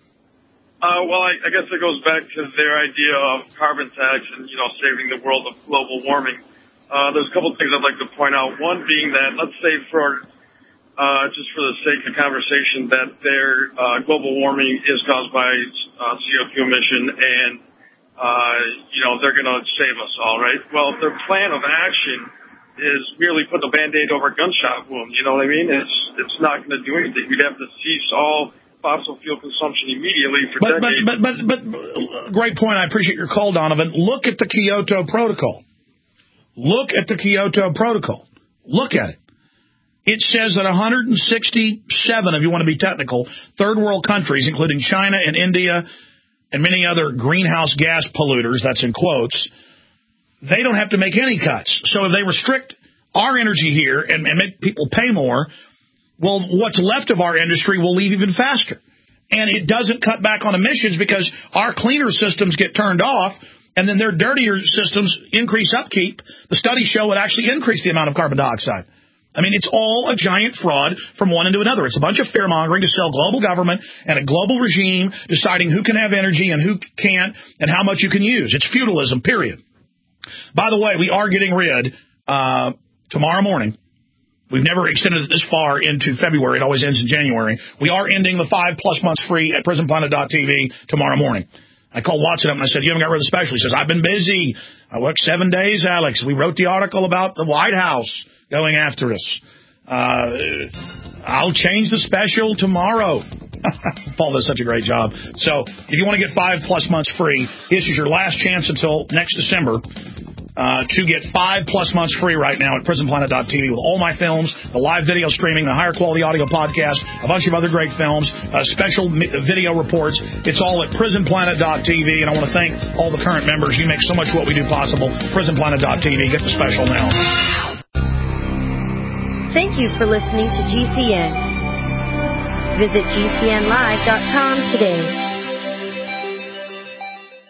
Uh, well, I, I guess it goes back to their idea of carbon tax and, you know, saving the world of global warming. Uh, there's a couple of things I'd like to point out. One being that, let's say for Uh, just for the sake of conversation, that their uh, global warming is caused by uh, C O two emission, and uh, you know they're going to save us all, right? Well, their plan of action is merely put a Band-Aid over a gunshot wound. You know what I mean? It's it's not going to do anything. We'd have to cease all fossil fuel consumption immediately for but, decades. But, but but but great point. I appreciate your call, Donovan. Look at the Kyoto Protocol. Look at the Kyoto Protocol. Look at it. It says that one hundred sixty-seven, if you want to be technical, third world countries, including China and India and many other greenhouse gas polluters, that's in quotes, they don't have to make any cuts. So if they restrict our energy here and, and make people pay more, well, what's left of our industry will leave even faster. And it doesn't cut back on emissions because our cleaner systems get turned off, and then their dirtier systems increase upkeep. The studies show it actually increased the amount of carbon dioxide. I mean, it's all a giant fraud from one end to another. It's a bunch of fear-mongering to sell global government and a global regime deciding who can have energy and who can't and how much you can use. It's feudalism, period. By the way, we are getting rid, uh, tomorrow morning. We've never extended it this far into February. It always ends in January. We are ending the five-plus months free at prison planet dot t v tomorrow morning. I called Watson up and I said, you haven't got rid of the special. He says, I've been busy. I worked seven days, Alex. We wrote the article about the White House going after us. Uh, I'll change the special tomorrow. Paul does such a great job. So if you want to get five plus months free, this is your last chance until next December uh, to get five plus months free right now at prison planet dot t v with all my films, the live video streaming, the higher quality audio podcast, a bunch of other great films, uh, special video reports. It's all at prison planet dot t v. And I want to thank all the current members. You make so much of what we do possible. prison planet dot t v. Get the special now. Thank you for listening to G C N. Visit G C N live dot com today.